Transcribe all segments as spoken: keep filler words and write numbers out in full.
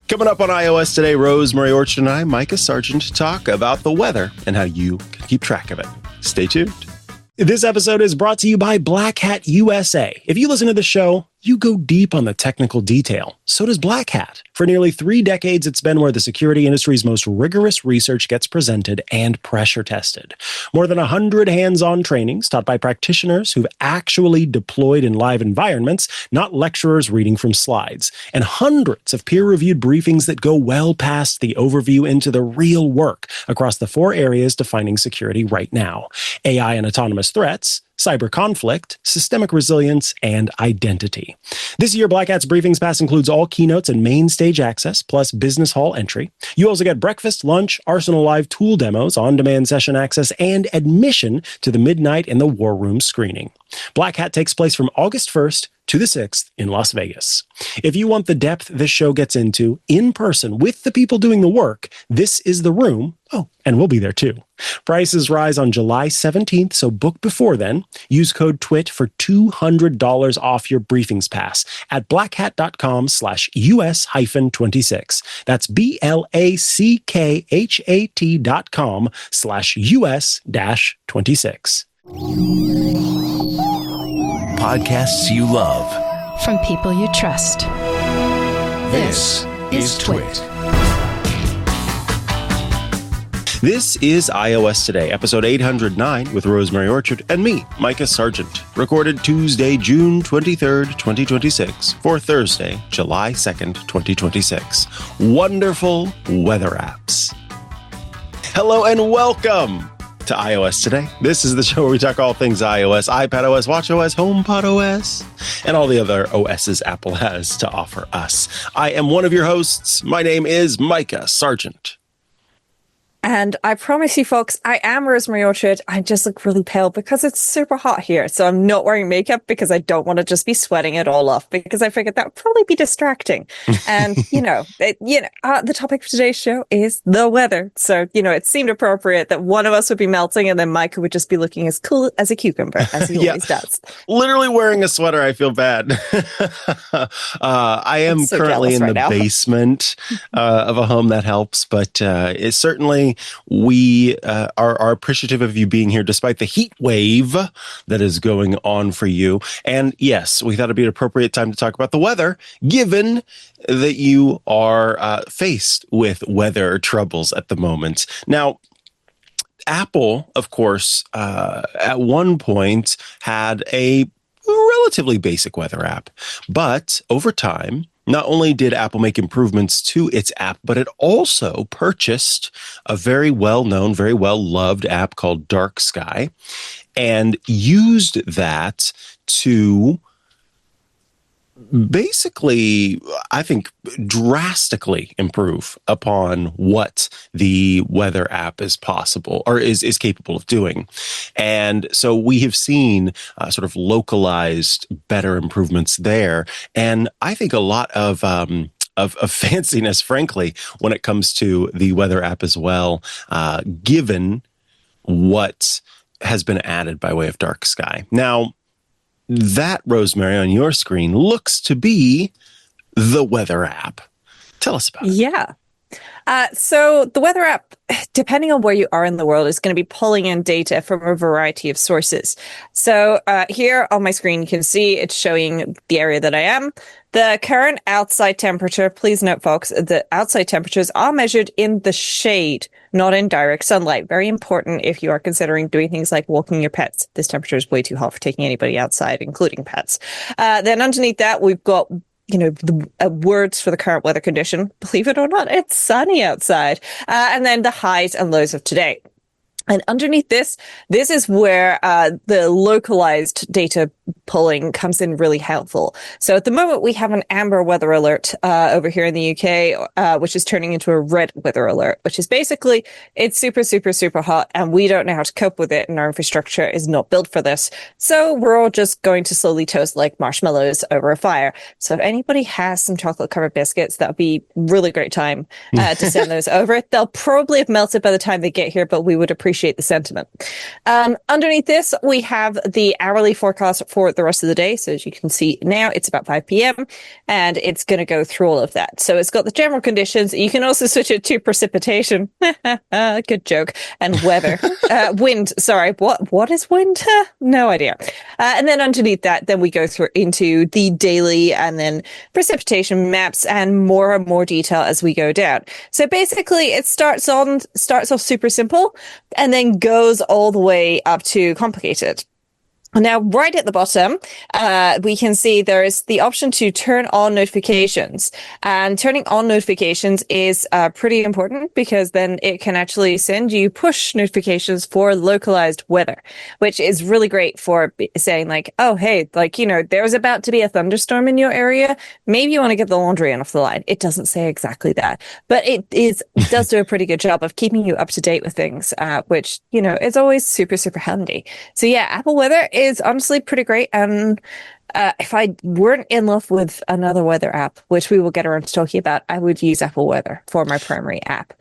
Coming up on iOS Today, Rosemary Orchard and I, Micah Sargent, talk about the weather and how you can keep track of it. Stay tuned. This episode is brought to you by Black Hat U S A. If you listen to the show, you go deep on the technical detail. So does Black Hat. For nearly three decades, it's been where the security industry's most rigorous research gets presented and pressure tested. More than one hundred hands-on trainings taught by practitioners who've actually deployed in live environments, not lecturers reading from slides. And hundreds of peer-reviewed briefings that go well past the overview into the real work across the four areas defining security right now: A I and autonomous threats, cyber conflict, systemic resilience, and identity. This year, Black Hat's Briefings Pass includes all keynotes and main stage access, plus business hall entry. You also get breakfast, lunch, Arsenal Live tool demos, on-demand session access, and admission to the Midnight in the War Room screening. Black Hat takes place from August first to the sixth in Las Vegas. If you want the depth this show gets into in person with the people doing the work, this is the room. Oh, and we'll be there too. Prices rise on July seventeenth, so book before then. Use code TWIT for two hundred dollars off your briefings pass at blackhat.com slash US hyphen 26. That's B-L-A-C-K-H-A-T dot com slash US dash 26. Podcasts you love from people you trust. This is Twit. This is iOS Today, episode eight hundred nine with Rosemary Orchard and me, Micah Sargent. Recorded Tuesday, June twenty-third, twenty twenty-six, for Thursday, July second, twenty twenty-six. Wonderful weather apps. Hello and welcome to iOS Today. This is the show where we talk all things iOS, iPadOS, watchOS, HomePodOS, and all the other O Ss Apple has to offer us. I am one of your hosts. My name is Micah Sargent. And I promise you, folks, I am Rosemary Orchard. I just look really pale because it's super hot here. So I'm not wearing makeup because I don't want to just be sweating it all off, because I figured that would probably be distracting. And, you know, it, you know, uh, the topic of today's show is the weather. So, you know, it seemed appropriate that one of us would be melting and then Micah would just be looking as cool as a cucumber, as he yeah. always does. Literally wearing a sweater, I feel bad. uh, I am so currently in right the now. basement uh, of a home. That helps, but uh, it's certainly we uh, are, are appreciative of you being here despite the heat wave that is going on for you. And yes, we thought it'd be an appropriate time to talk about the weather, given that you are uh, faced with weather troubles at the moment. Now, Apple, of course, uh, at one point had a relatively basic weather app, but over time, not only did Apple make improvements to its app, but it also purchased a very well-known, very well-loved app called Dark Sky and used that to basically, I think, drastically improve upon what the weather app is possible or is, is capable of doing. And so we have seen uh, sort of localized better improvements there. And I think a lot of, um, Of, of fanciness, frankly, when it comes to the weather app as well, uh, given what has been added by way of Dark Sky. Now, that, Rosemary, on your screen looks to be the weather app. Tell us about it. Yeah. Uh, so the weather app, depending on where you are in the world, is going to be pulling in data from a variety of sources. So uh, here on my screen, you can see it's showing the area that I am. The current outside temperature, please note, folks, the outside temperatures are measured in the shade, not in direct sunlight. Very important if you are considering doing things like walking your pets. This temperature is way too hot for taking anybody outside, including pets. Uh, then underneath that, we've got you know, the uh, words for the current weather condition. Believe it or not, it's sunny outside. Uh, and then the highs and lows of today. And underneath this, this is where uh, the localized data pulling comes in really helpful. So at the moment, we have an amber weather alert uh, over here in the U K, uh, which is turning into a red weather alert, which is basically it's super, super, super hot, and we don't know how to cope with it, and our infrastructure is not built for this. So we're all just going to slowly toast like marshmallows over a fire. So if anybody has some chocolate-covered biscuits, that would be a really great time uh, to send those over. They'll probably have melted by the time they get here, but we would appreciate appreciate the sentiment. Um, underneath this, we have the hourly forecast for the rest of the day. So as you can see now, it's about five p.m. and it's going to go through all of that. So it's got the general conditions. You can also switch it to precipitation. Good joke. And weather. uh, wind. Sorry. What, what is wind? No idea. Uh, and then underneath that, then we go through into the daily and then precipitation maps and more and more detail as we go down. So basically it starts on, starts off super simple and then goes all the way up to complicated. Now, right at the bottom, uh, we can see there is the option to turn on notifications. And turning on notifications is uh, pretty important because then it can actually send you push notifications for localized weather, which is really great for saying like, oh, hey, like, you know, there's about to be a thunderstorm in your area. Maybe you want to get the laundry off the line. It doesn't say exactly that, but it is it does do a pretty good job of keeping you up to date with things, uh, which, you know, is always super, super handy. So yeah, Apple Weather is honestly pretty great. And uh, if I weren't in love with another weather app, which we will get around to talking about, I would use Apple Weather for my primary app.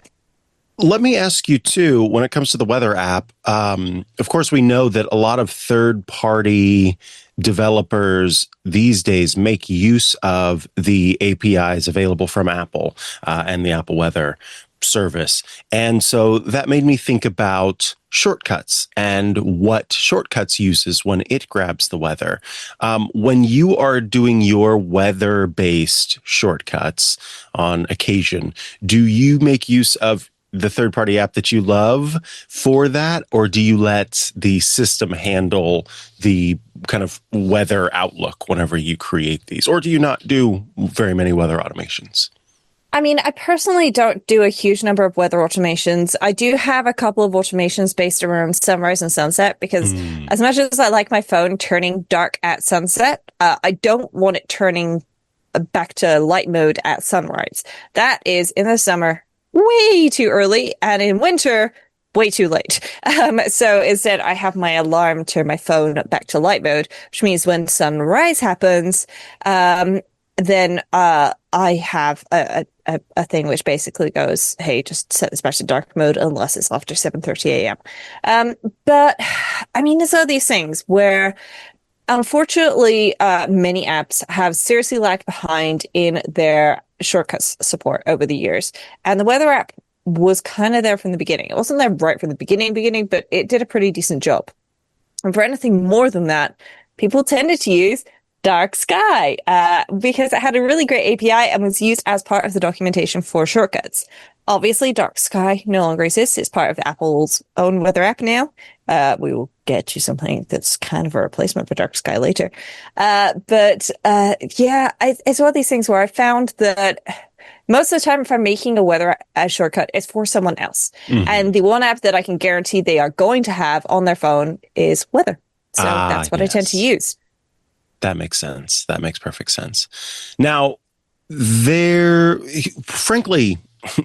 Let me ask you too, when it comes to the weather app, um, of course, we know that a lot of third-party developers these days make use of the A P Is available from Apple uh, and the Apple Weather service. And so that made me think about Shortcuts and what Shortcuts uses when it grabs the weather. Um, when you are doing your weather-based shortcuts on occasion, do you make use of the third-party app that you love for that, or do you let the system handle the kind of weather outlook whenever you create these? Or do you not do very many weather automations? I mean, I personally don't do a huge number of weather automations. I do have a couple of automations based around sunrise and sunset because mm. as much as I like my phone turning dark at sunset, uh, I don't want it turning back to light mode at sunrise. That is in the summer way too early, and in winter way too late. Um, so instead, I have my alarm turn my phone back to light mode, which means when sunrise happens, um, then uh, I have a, a, a thing which basically goes, hey, just set this back to dark mode unless it's after seven thirty a.m. Um, but, I mean, there's all these things where, unfortunately, uh, many apps have seriously lagged behind in their shortcuts support over the years. And the weather app was kind of there from the beginning. It wasn't there right from the beginning, beginning, but it did a pretty decent job. And for anything more than that, people tended to use Dark Sky, uh, because it had a really great A P I and was used as part of the documentation for shortcuts. Obviously, Dark Sky no longer exists. It's part of Apple's own weather app now. Uh, we will get to something that's kind of a replacement for Dark Sky later. Uh, but, uh, yeah, I, it's one of these things where I found that most of the time, if I'm making a weather a shortcut, it's for someone else. Mm-hmm. And the one app that I can guarantee they are going to have on their phone is weather. So ah, that's what yes. I tend to use. That makes sense. That makes perfect sense. Now, there, frankly,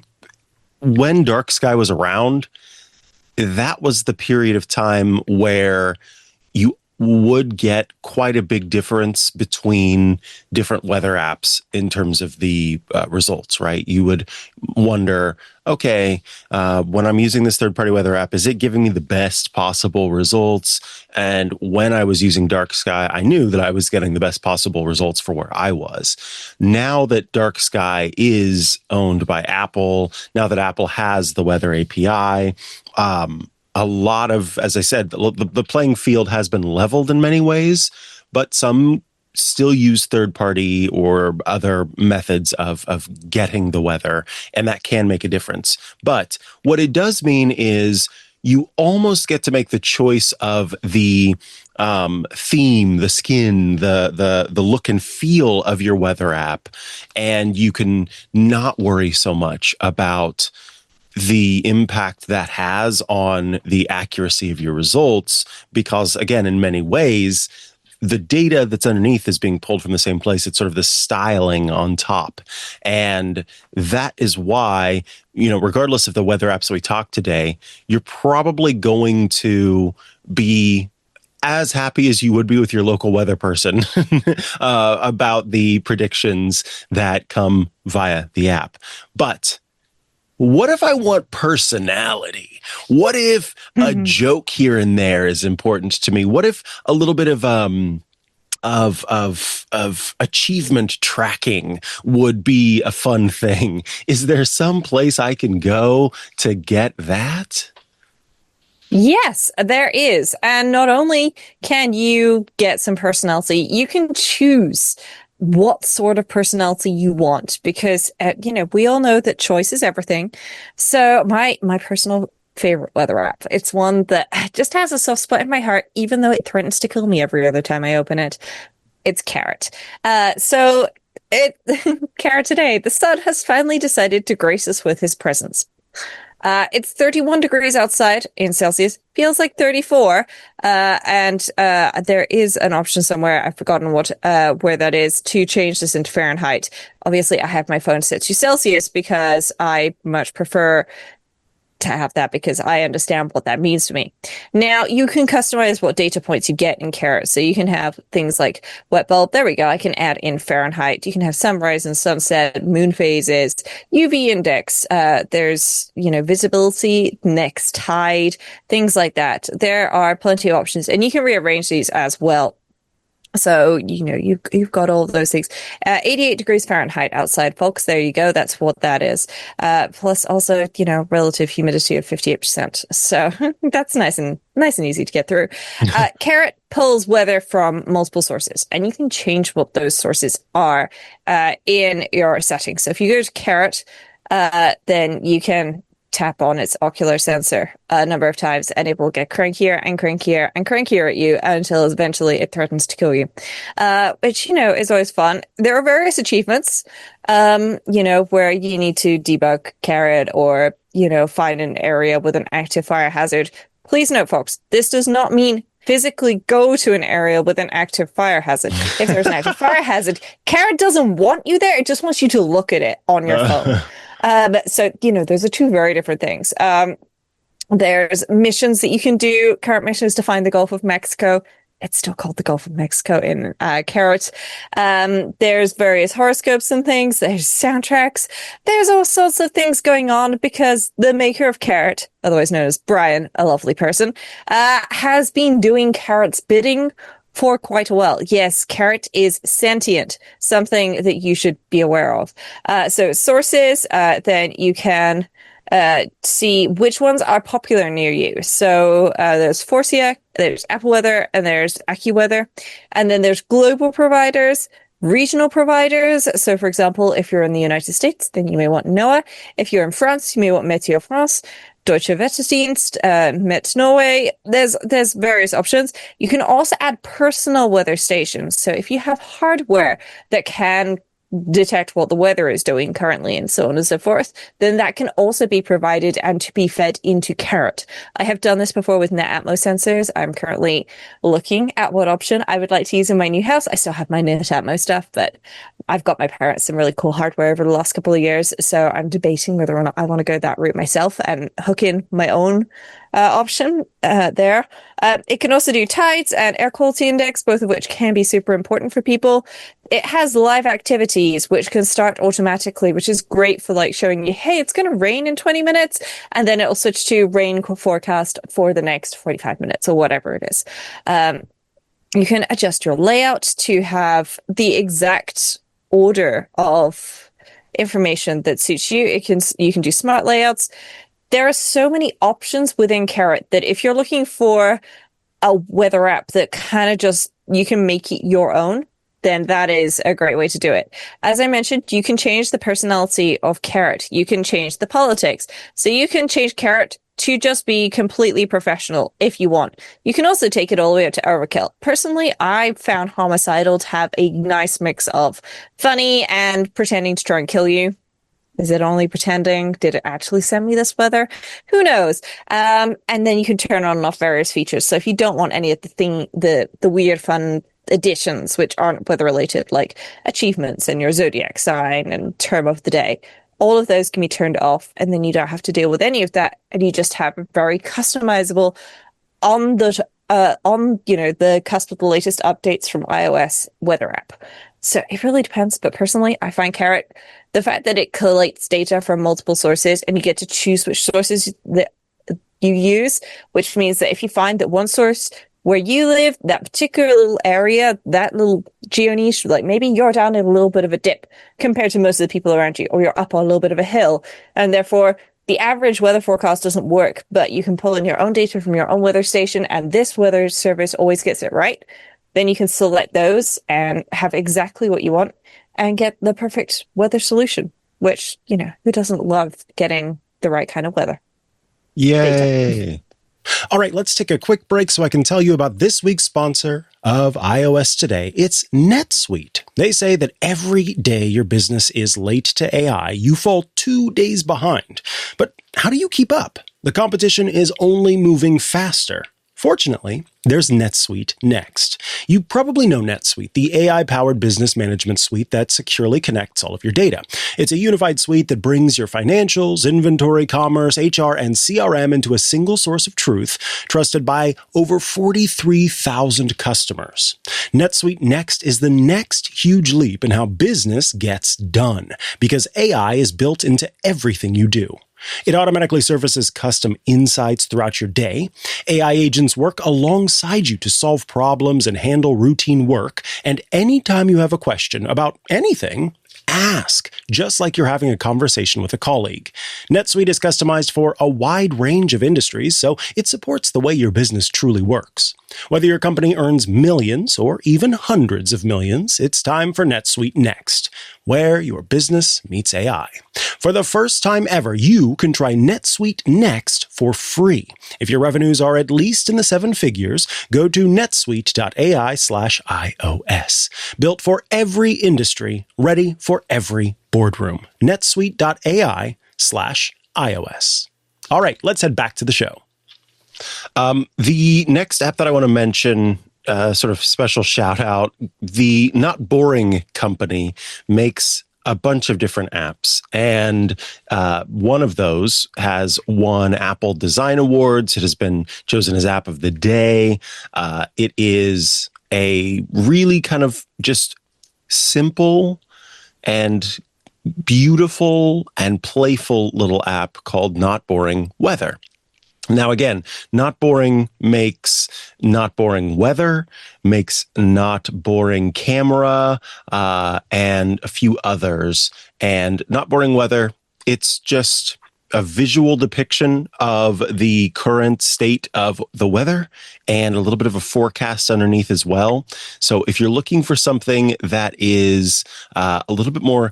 when Dark Sky was around, that was the period of time where you would get quite a big difference between different weather apps in terms of the uh, results, right? You would wonder, okay, uh, when I'm using this third-party weather app, is it giving me the best possible results? And when I was using Dark Sky, I knew that I was getting the best possible results for where I was. Now that Dark Sky is owned by Apple, now that Apple has the weather A P I, um, a lot of, as I said, the, the playing field has been leveled in many ways, but some still use third-party or other methods of, of getting the weather, and that can make a difference. But what it does mean is you almost get to make the choice of the um, theme, the skin, the the the look and feel of your weather app, and you can not worry so much about the impact that has on the accuracy of your results, because again, in many ways, the data that's underneath is being pulled from the same place. It's sort of the styling on top. And that is why, you know, regardless of the weather apps we talked today, you're probably going to be as happy as you would be with your local weather person uh, about the predictions that come via the app. But What if I want personality? What if mm-hmm. a joke here and there is important to me? What if a little bit of um of of of achievement tracking would be a fun thing? Is there some place I can go to get that? Yes, there is. And not only can you get some personality, you can choose what sort of personality you want, because, uh, you know, we all know that choice is everything. So my, my personal favorite weather app, it's one that just has a soft spot in my heart, even though it threatens to kill me every other time I open it. It's Carrot. Uh, so it, Carrot today, the sun has finally decided to grace us with his presence. Uh, it's thirty-one degrees outside in Celsius, feels like thirty-four. Uh, and, uh, there is an option somewhere, I've forgotten what, uh, where that is, to change this into Fahrenheit. Obviously, I have my phone set to Celsius because I much prefer to have that, because I understand what that means to me. Now, you can customize what data points you get in Carrot. So you can have things like wet bulb. There we go. I can add in Fahrenheit. You can have sunrise and sunset, moon phases, U V index. Uh, there's, you know, visibility, next tide, things like that. There are plenty of options, and you can rearrange these as well. So, you know, you, you've got all of those things. Uh, eighty-eight degrees Fahrenheit outside, folks. There you go. That's what that is. Uh, plus also, you know, relative humidity of fifty-eight percent. So that's nice and nice and easy to get through. Uh, Carrot pulls weather from multiple sources, and you can change what those sources are, uh, in your settings. So if you go to Carrot, uh, then you can tap on its ocular sensor a number of times, and it will get crankier and crankier and crankier at you until eventually it threatens to kill you, uh, which, you know, is always fun. There are various achievements, um, you know, where you need to debug Carrot or, you know, find an area with an active fire hazard. Please note, folks, this does not mean physically go to an area with an active fire hazard. If there's an active fire hazard, Carrot doesn't want you there. It just wants you to look at it on your phone. Um, so, you know, those are two very different things. Um, there's missions that you can do. Current mission is to find the Gulf of Mexico. It's still called the Gulf of Mexico in uh, Carrot. Um, there's various horoscopes and things. There's soundtracks. There's all sorts of things going on, because the maker of Carrot, otherwise known as Brian, a lovely person, uh, has been doing Carrot's bidding for quite a while. Yes, Carrot is sentient, something that you should be aware of. Uh, so sources, uh, then you can uh, see which ones are popular near you. So uh, there's Forcia, there's Apple Weather, and there's AccuWeather. And then there's global providers, regional providers. So, for example, if you're in the United States, then you may want NOAA. If you're in France, you may want Météo France. Deutsche Wetterdienst, uh, Met Norway. There's there's various options. You can also add personal weather stations. So if you have hardware that can detect what the weather is doing currently and so on and so forth, then that can also be provided and to be fed into Carrot. I have done this before with NetAtmo sensors. I'm currently looking at what option I would like to use in my new house. I still have my NetAtmo stuff, but I've got my parents some really cool hardware over the last couple of years. So I'm debating whether or not I want to go that route myself and hook in my own uh, option uh, there. Uh, it can also do tides and air quality index, both of which can be super important for people. It has live activities, which can start automatically, which is great for like showing you, hey, it's going to rain in twenty minutes. And then it'll switch to rain forecast for the next forty-five minutes or whatever it is. Um, you can adjust your layout to have the exact order of information that suits you. It can, you can do smart layouts. There are so many options within Carrot that if you're looking for a weather app that kind of just, you can make it your own, then that is a great way to do it. As I mentioned, you can change the personality of Carrot. You can change the politics. So you can change Carrot to just be completely professional if you want. You can also take it all the way up to overkill. Personally, I found Homicidal to have a nice mix of funny and pretending to try and kill you. Is it only pretending? Did it actually send me this weather? Who knows? Um, and then you can turn on and off various features. So if you don't want any of the thing, the, the weird fun additions, which aren't weather related, like achievements and your zodiac sign and term of the day, all of those can be turned off, and then you don't have to deal with any of that. And you just have a very customizable on the, uh, on, you know, the cusp of the latest updates from iOS weather app. So it really depends. But personally, I find Carrot, the fact that it collates data from multiple sources and you get to choose which sources that you use, which means that if you find that one source where you live, that particular little area, that little geo niche, like maybe you're down in a little bit of a dip compared to most of the people around you, or you're up on a little bit of a hill, and therefore the average weather forecast doesn't work, but you can pull in your own data from your own weather station, and this weather service always gets it right. Then you can select those and have exactly what you want and get the perfect weather solution, which, you know, who doesn't love getting the right kind of weather? Yay. Data. All right, let's take a quick break so I can tell you about this week's sponsor of iOS Today. It's NetSuite. They say that every day your business is late to A I, you fall two days behind. But how do you keep up? The competition is only moving faster. Fortunately, there's NetSuite next. You probably know NetSuite, the A I-powered business management suite that securely connects all of your data. It's a unified suite that brings your financials, inventory, commerce, H R, and C R M into a single source of truth, trusted by over forty-three thousand customers. NetSuite Next is the next huge leap in how business gets done, because A I is built into everything you do. It automatically surfaces custom insights throughout your day. A I agents work alongside you to solve problems and handle routine work. And anytime you have a question about anything, ask, just like you're having a conversation with a colleague. NetSuite is customized for a wide range of industries, so it supports the way your business truly works. Whether your company earns millions or even hundreds of millions, it's time for NetSuite Next, where your business meets A I. For the first time ever, you can try NetSuite Next for free. If your revenues are at least in the seven figures, go to netsuite.ai slash iOS. Built for every industry, ready for every boardroom. netsuite.ai slash iOS. All right, let's head back to the show. Um, the next app that I want to mention, uh, sort of special shout out, the Not Boring Company makes a bunch of different apps. And uh, one of those has won Apple Design Awards. It has been chosen as App of the Day. Uh, it is a really kind of just simple and beautiful and playful little app called Not Boring Weather. Now, again, Not Boring makes Not Boring Weather, makes Not Boring Camera, uh, and a few others. And Not Boring Weather, it's just a visual depiction of the current state of the weather and a little bit of a forecast underneath as well. So if you're looking for something that is uh, a little bit more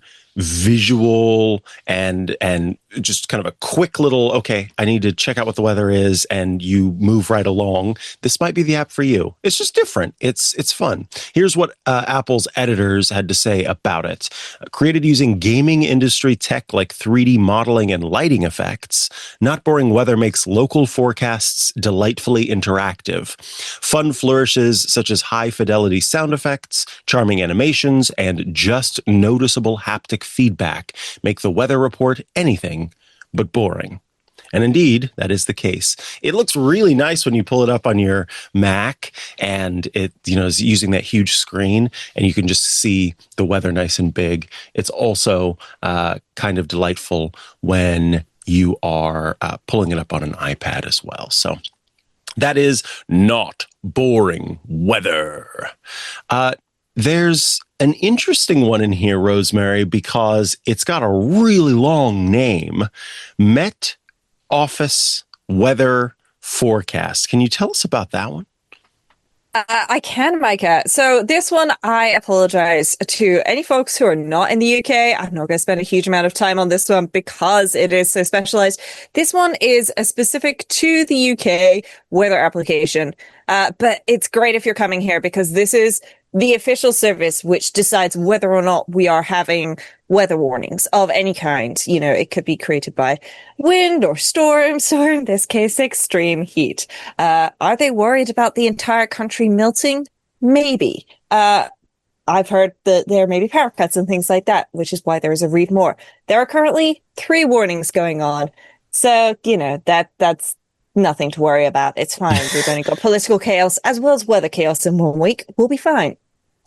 visual and and just kind of a quick little, okay, I need to check out what the weather is, and you move right along, this might be the app for you. It's just different. It's it's fun. Here's what uh, Apple's editors had to say about it. Created using gaming industry tech like three D modeling and lighting effects, Not Boring Weather makes local forecasts delightfully interactive. Fun flourishes such as high-fidelity sound effects, charming animations, and just noticeable haptic feedback make the weather report anything but boring. And indeed, that is the case. It looks really nice when you pull it up on your Mac, and it, you know, is using that huge screen, and you can just see the weather nice and big. It's also uh, kind of delightful when you are uh, pulling it up on an iPad as well. So that is Not Boring Weather. Uh, there's an interesting one in here, Rosemary, because it's got a really long name. Met Office Weather Forecast. Can you tell us about that one? Uh, I can, Micah. So this one, I apologize to any folks who are not in the U K. I'm not going to spend a huge amount of time on this one because it is so specialized. This one is a specific to the U K weather application. Uh, but it's great if you're coming here because this is the official service which decides whether or not we are having weather warnings of any kind. You know, it could be created by wind or storms, or in this case, extreme heat. Uh, are they worried about the entire country melting? Maybe. Uh, I've heard that there may be power cuts and things like that, which is why there is a read more. There are currently three warnings going on. So, you know, that that's nothing to worry about. It's fine. We've only got political chaos as well as weather chaos in one week. We'll be fine.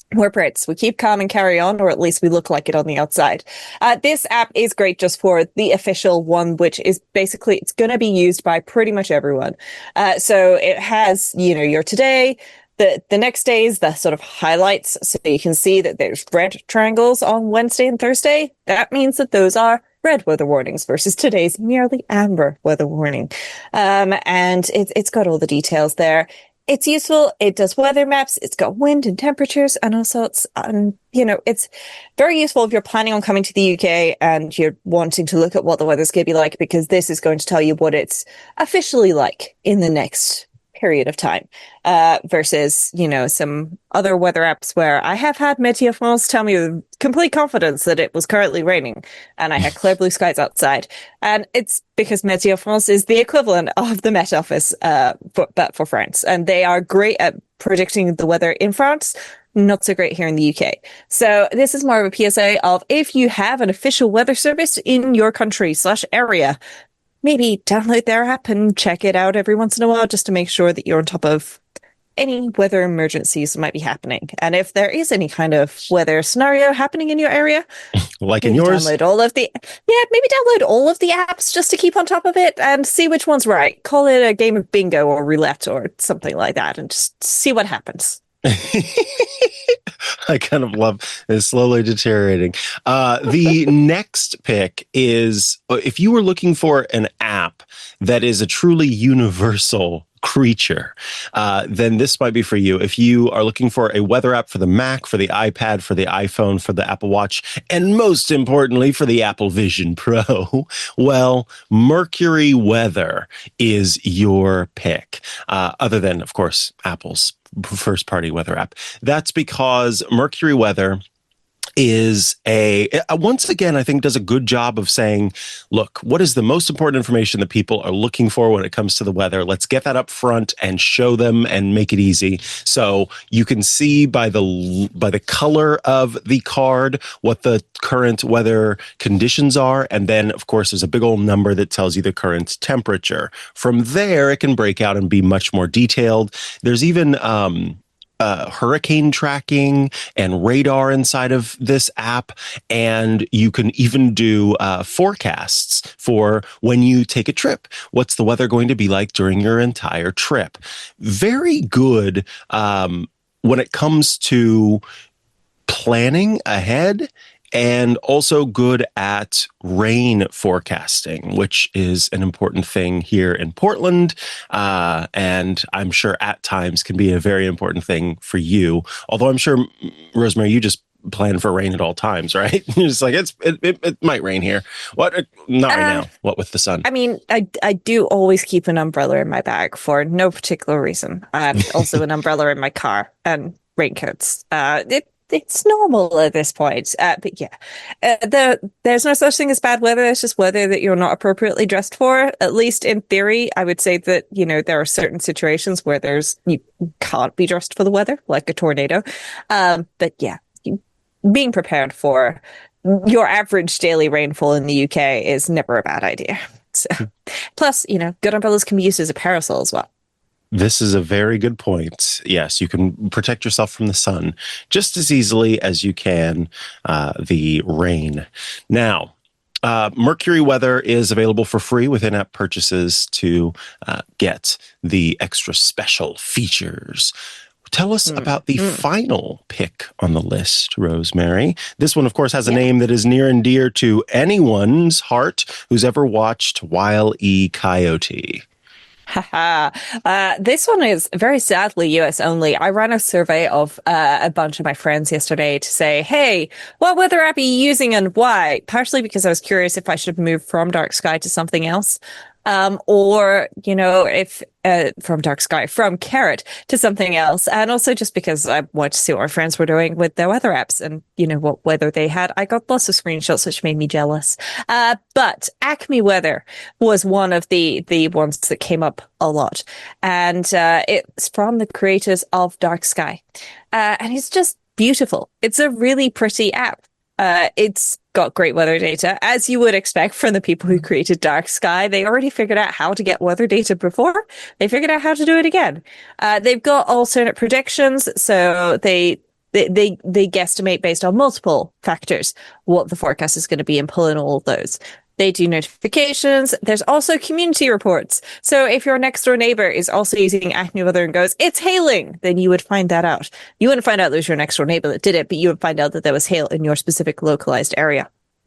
we're Brits. We keep calm and carry on, or at least we look like it on the outside. Uh, this app is great just for the official one, which is basically, it's going to be used by pretty much everyone. Uh, so it has, you know, your today, the, the next days, the sort of highlights. So you can see that there's red triangles on Wednesday and Thursday. That means that those are red weather warnings versus today's merely amber weather warning. Um, and it, it's got all the details there. It's useful. It does weather maps. It's got wind and temperatures. And also it's, um, you know, it's very useful if you're planning on coming to the U K and you're wanting to look at what the weather's going to be like, because this is going to tell you what it's officially like in the next period of time, uh, versus, you know, some other weather apps where I have had Météo France tell me with complete confidence that it was currently raining and I had clear blue skies outside. And it's because Météo France is the equivalent of the Met Office, uh, for, but for France. And they are great at predicting the weather in France, not so great here in the U K. So this is more of a P S A of, if you have an official weather service in your country slash area, maybe download their app and check it out every once in a while just to make sure that you're on top of any weather emergencies that might be happening. And if there is any kind of weather scenario happening in your area, like in yours, download all of the, yeah, maybe download all of the apps just to keep on top of it and see which one's right. Call it a game of bingo or roulette or something like that and just see what happens. I kind of love it's slowly deteriorating. Uh, the next pick is, if you were looking for an app that is a truly universal creature, uh, then this might be for you. If you are looking for a weather app for the Mac, for the iPad, for the iPhone, for the Apple Watch, and most importantly, for the Apple Vision Pro, well, Mercury Weather is your pick. Uh, other than, of course, Apple's first-party weather app. That's because Mercury Weather is a, once again, I think does a good job of saying, look, what is the most important information that people are looking for when it comes to the weather? Let's get that up front and show them and make it easy. So you can see by the, by the color of the card what the current weather conditions are. And then, of course, there's a big old number that tells you the current temperature. From there, it can break out and be much more detailed. There's even, um, Uh, hurricane tracking and radar inside of this app. And you can even do uh, forecasts for when you take a trip. What's the weather going to be like during your entire trip? Very good um, when it comes to planning ahead, and also good at rain forecasting, which is an important thing here in Portland. Uh, and I'm sure at times can be a very important thing for you. Although I'm sure, Rosemary, you just plan for rain at all times, right? You're just like, it's it, it, it might rain here. What? Not right uh, now. What with the sun? I mean, I, I do always keep an umbrella in my bag for no particular reason. And also an umbrella in my car and raincoats. Uh, it, It's normal at this point, uh, but yeah, uh, the, there's no such thing as bad weather. It's just weather that you're not appropriately dressed for. At least in theory, I would say that, you know, there are certain situations where there's, you can't be dressed for the weather, like a tornado. Um, but yeah, you, being prepared for your average daily rainfall in the U K is never a bad idea. So, plus, you know, good umbrellas can be used as a parasol as well. This is a very good point. Yes, you can protect yourself from the sun just as easily as you can uh, the rain. Now, uh, Mercury Weather is available for free with in-app purchases to uh, get the extra special features. Tell us mm. about the mm. final pick on the list, Rosemary. This one, of course, has a yeah. name that is near and dear to anyone's heart who's ever watched Wile E. Coyote. Haha. uh, this one is very sadly U S only. I ran a survey of uh, a bunch of my friends yesterday to say, hey, what weather app are you using and why? Partially because I was curious if I should move from Dark Sky to something else. Um, or, you know, if, uh, from Dark Sky, from Carrot to something else. And also just because I wanted to see what my friends were doing with their weather apps and, you know, what weather they had. I got lots of screenshots, which made me jealous. Uh, but Acme Weather was one of the, the ones that came up a lot. And, uh, it's from the creators of Dark Sky. Uh, and it's just beautiful. It's a really pretty app. Uh, it's got great weather data, as you would expect from the people who created Dark Sky. They already figured out how to get weather data before. They figured out how to do it again. Uh, they've got alternate predictions, so they they, they, they guesstimate based on multiple factors what the forecast is going to be and pull in all of those. They do notifications. There's also community reports. So if your next door neighbor is also using AccuWeather and goes, it's hailing, then you would find that out. You wouldn't find out it was your next door neighbor that did it, but you would find out that there was hail in your specific localized area.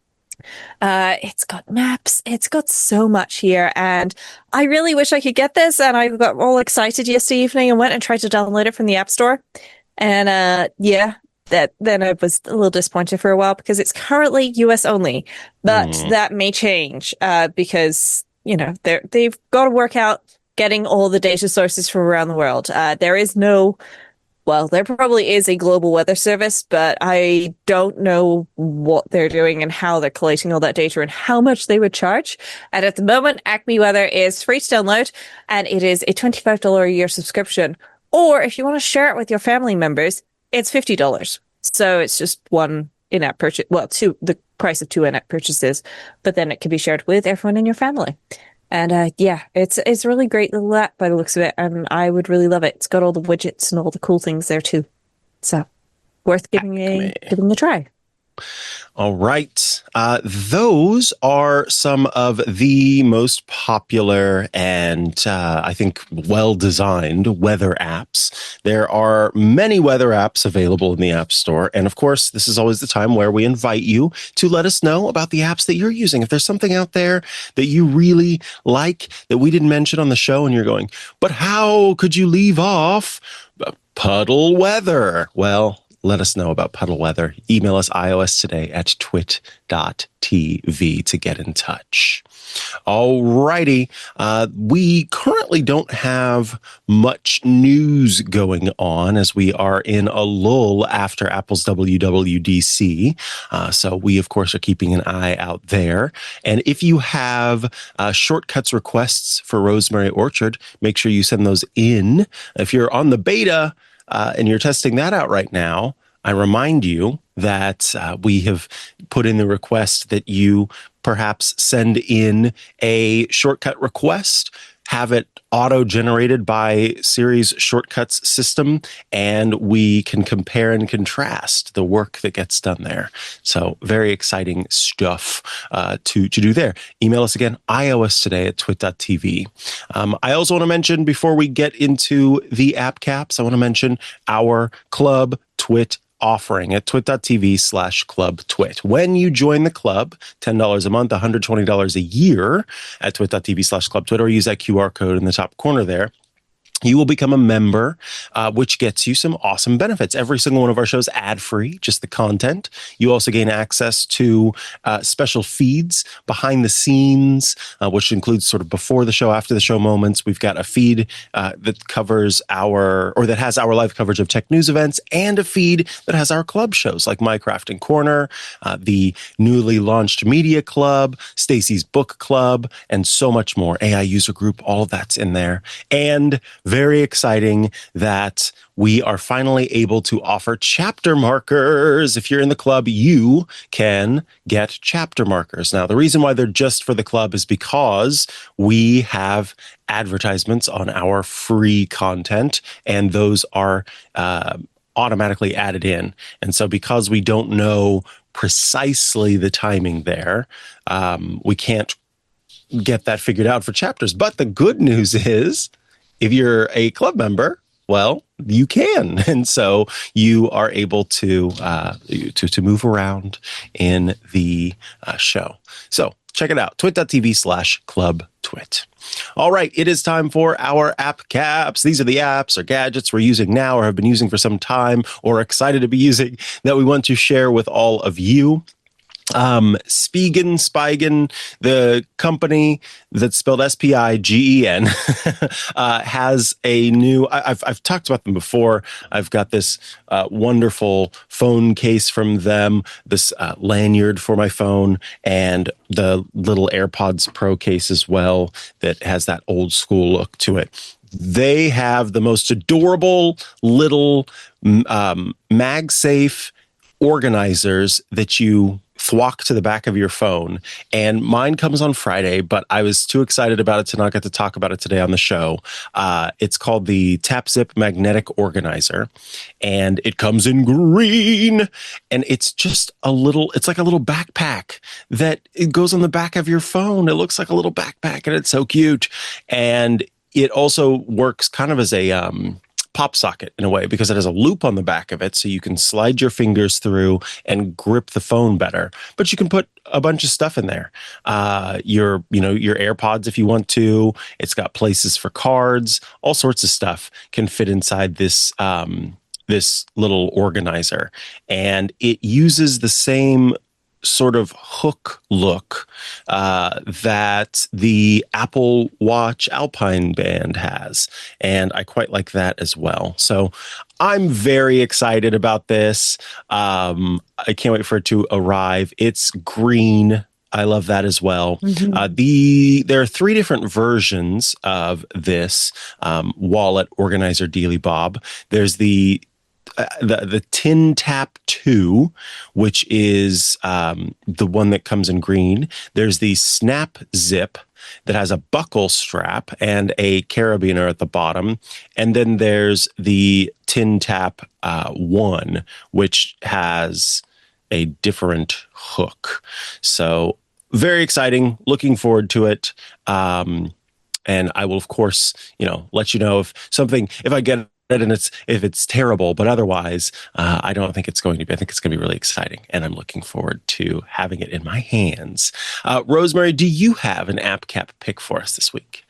Uh, it's got maps. It's got so much here. And I really wish I could get this. And I got all excited yesterday evening and went and tried to download it from the App Store. And, uh, yeah, that then I was a little disappointed for a while because it's currently U S only, but mm. that may change, uh, because, you know, they're, they've got to work out getting all the data sources from around the world. Uh, there is no, well, there probably is a global weather service, but I don't know what they're doing and how they're collating all that data and how much they would charge. And at the moment, AccuWeather is free to download, and it is a twenty-five dollars a year subscription. Or if you want to share it with your family members, it's fifty dollars. So it's just one in-app purchase. Well, two, the price of two in-app purchases, but then it can be shared with everyone in your family. And uh, yeah, it's it's a really great little app by the looks of it, and I would really love it. It's got all the widgets and all the cool things there too. So worth giving a giving a try. All right. Uh, those are some of the most popular and uh, I think well-designed weather apps. There are many weather apps available in the App Store. And of course, this is always the time where we invite you to let us know about the apps that you're using. If there's something out there that you really like that we didn't mention on the show and you're going, but how could you leave off Puddle Weather? Well, let us know about Puddle Weather. Email us iOS today at twit dot t v to get in touch. All righty. Uh, we currently don't have much news going on as we are in a lull after Apple's W W D C. Uh, so we, of course, are keeping an eye out there. And if you have uh, shortcuts requests for Rosemary Orchard, make sure you send those in. If you're on the beta, Uh, and you're testing that out right now, I remind you that uh, we have put in the request that you perhaps send in a shortcut request, have it auto-generated by Siri's shortcuts system, and we can compare and contrast the work that gets done there. So very exciting stuff uh, to, to do there. Email us again, iOS today at twit dot t v. Um, I also want to mention, before we get into the app caps, I want to mention our Club Twit offering at twit dot t v slash club twit. When you join the club, ten dollars a month, one hundred twenty dollars a year at twit dot t v slash club twit, or use that Q R code in the top corner there, you will become a member, uh, which gets you some awesome benefits. Every single one of our shows ad-free, just the content. You also gain access to uh, special feeds behind the scenes, uh, which includes sort of before the show, after the show moments. We've got a feed uh, that covers our, or that has our live coverage of tech news events, and a feed that has our club shows like My Crafting Corner, uh, the newly launched Media Club, Stacy's Book Club, and so much more. A I User Group, all of that's in there. And very exciting that we are finally able to offer chapter markers. If you're in the club, you can get chapter markers. Now, the reason why they're just for the club is because we have advertisements on our free content, and those are uh, automatically added in. And so because we don't know precisely the timing there, um, we can't get that figured out for chapters. But the good news is, if you're a club member, well, you can. And so you are able to uh, to, to move around in the uh, show. So check it out, twit dot t v slash club twit. All right, it is time for our app caps. These are the apps or gadgets we're using now or have been using for some time or excited to be using that we want to share with all of you. Um, Spigen, Spigen, the company that's spelled S P I G E N, uh, has a new, I, I've, I've talked about them before. I've got this uh, wonderful phone case from them, this uh, lanyard for my phone, and the little AirPods Pro case as well that has that old school look to it. They have the most adorable little um, MagSafe organizers that you thwack to the back of your phone. And mine comes on Friday, but I was too excited about it to not get to talk about it today on the show. Uh, it's called the TapZip Magnetic Organizer, and it comes in green. And it's just a little, it's like a little backpack that it goes on the back of your phone. It looks like a little backpack, and it's so cute. And it also works kind of as a um, pop socket in a way, because it has a loop on the back of it, so you can slide your fingers through and grip the phone better. But you can put a bunch of stuff in there. Uh, your, you know, your AirPods if you want to. It's got places for cards. All sorts of stuff can fit inside this um, this little organizer, and it uses the same sort of hook look uh, that the Apple Watch Alpine Band has. And I quite like that as well. So I'm very excited about this. Um, I can't wait for it to arrive. It's green. I love that as well. Mm-hmm. Uh, the there are three different versions of this um, wallet organizer dealy bob. There's the Uh, the the Tin Tap two, which is um, the one that comes in green. There's the Snap Zip that has a buckle strap and a carabiner at the bottom. And then there's the Tin Tap uh, one, which has a different hook. So very exciting. Looking forward to it. Um, and I will, of course, you know, let you know if something, if I get and it's if it's terrible, but otherwise, uh, I don't think it's going to be. I think it's going to be really exciting, and I'm looking forward to having it in my hands. Uh, Rosemary, do you have an app cap pick for us this week?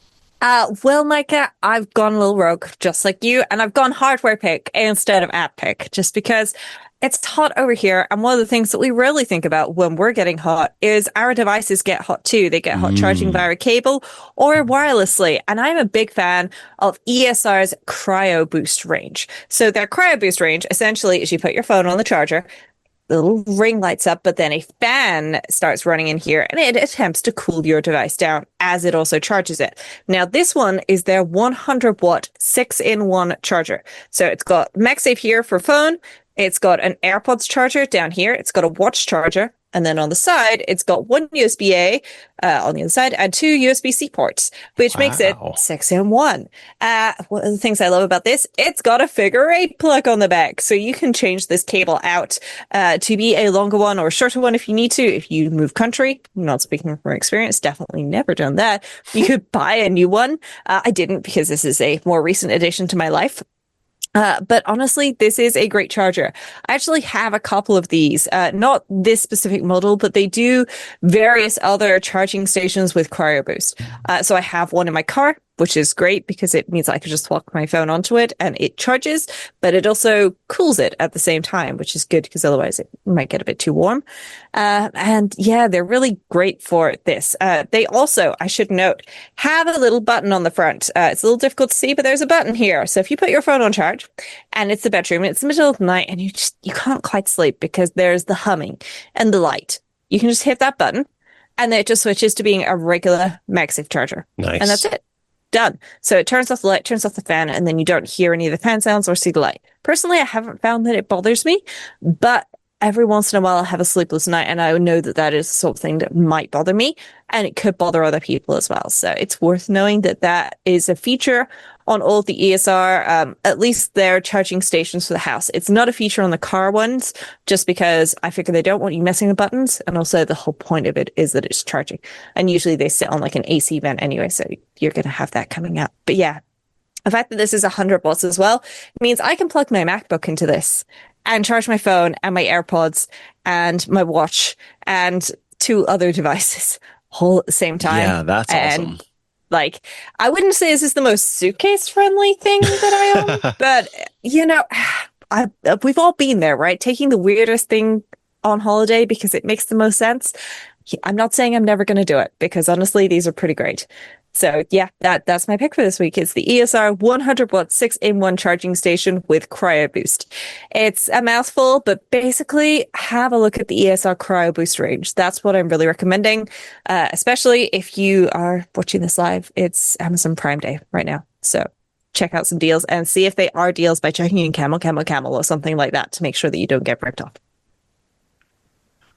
Uh, well, Micah, I've gone a little rogue, just like you, and I've gone hardware pick instead of app pick, just because it's hot over here. And one of the things that we rarely think about when we're getting hot is our devices get hot too. They get hot mm. charging via cable or wirelessly. And I'm a big fan of E S R's Cryo Boost range. So their Cryo Boost range essentially is you put your phone on the charger, the little ring lights up, but then a fan starts running in here and it attempts to cool your device down as it also charges it. Now, this one is their one hundred watt six in one charger. So it's got MagSafe here for phone. It's got an AirPods charger down here. It's got a watch charger. And then on the side, it's got one U S B A uh, on the other side and two U S B C ports, which wow. makes it six in one. Uh, one of the things I love about this, it's got a figure eight plug on the back. So you can change this cable out uh, to be a longer one or a shorter one if you need to. If you move country, I'm not speaking from experience, definitely never done that. You could buy a new one. Uh, I didn't because this is a more recent addition to my life. Uh, but honestly, this is a great charger. I actually have a couple of these, uh, not this specific model, but they do various other charging stations with Cryo Boost. Uh, so I have one in my car, which is great because it means I can just plug my phone onto it and it charges, but it also cools it at the same time, which is good because otherwise it might get a bit too warm. Uh, and yeah, they're really great for this. Uh, they also, I should note, have a little button on the front. Uh, it's a little difficult to see, but there's a button here. So if you put your phone on charge and it's the bedroom, it's the middle of the night and you just, you can't quite sleep because there's the humming and the light. You can just hit that button and then it just switches to being a regular MagSafe charger. Nice. And that's it. Done. So it turns off the light, turns off the fan, and then you don't hear any of the fan sounds or see the light. Personally, I haven't found that it bothers me, but every once in a while I have a sleepless night and I know that that is the sort of thing that might bother me and it could bother other people as well. So it's worth knowing that that is a feature on all of the E S R, um, at least their charging stations for the house. It's not a feature on the car ones just because I figure they don't want you messing with buttons. And also the whole point of it is that it's charging. And usually they sit on like an A C vent anyway. So you're going to have that coming up. But yeah, the fact that this is one hundred watts as well means I can plug my MacBook into this and charge my phone and my AirPods and my watch and two other devices all at the same time. Yeah, that's and, awesome. Like, I wouldn't say this is the most suitcase-friendly thing that I own, but, you know, I, we've all been there, right? Taking the weirdest thing on holiday because it makes the most sense. I'm not saying I'm never going to do it because, honestly, these are pretty great. So yeah, that that's my pick for this week. It's the E S R one hundred watt six in one charging station with Cryo Boost. It's a mouthful, but basically have a look at the E S R Cryo Boost range. That's what I'm really recommending, uh, especially if you are watching this live. It's Amazon Prime Day right now. So check out some deals and see if they are deals by checking in Camel, Camel, Camel or something like that to make sure that you don't get ripped off.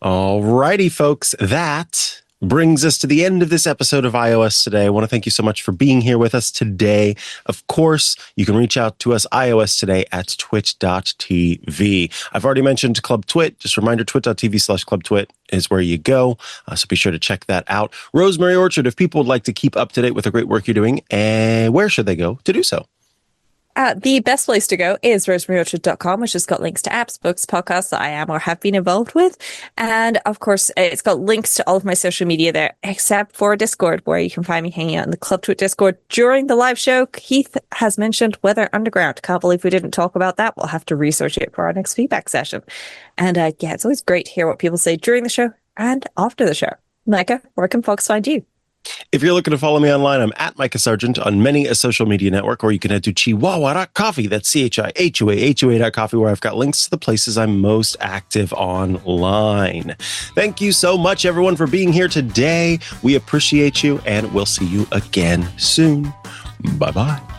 All righty, folks. That brings us to the end of this episode of iOS Today. I want to thank you so much for being here with us today. Of course, you can reach out to us, iOS Today, at twit dot t v. I've already mentioned Club Twit. Just a reminder, twit dot t v slash Club Twit is where you go. Uh, so be sure to check that out. Rosemary Orchard, if people would like to keep up to date with the great work you're doing, and where should they go to do so? Uh, the best place to go is rosemary orchard dot com, which has got links to apps, books, podcasts that I am or have been involved with. And of course, it's got links to all of my social media there, except for Discord, where you can find me hanging out in the Club Twit Discord during the live show. Keith has mentioned Weather Underground. Can't believe we didn't talk about that. We'll have to research it for our next feedback session. And uh, yeah, it's always great to hear what people say during the show and after the show. Micah, where can folks find you? If you're looking to follow me online, I'm at Micah Sargent on many a social media network, or you can head to chihuahua dot coffee. That's C H I H U A H U A dot coffee, where I've got links to the places I'm most active online. Thank you so much, everyone, for being here today. We appreciate you, and we'll see you again soon. Bye-bye.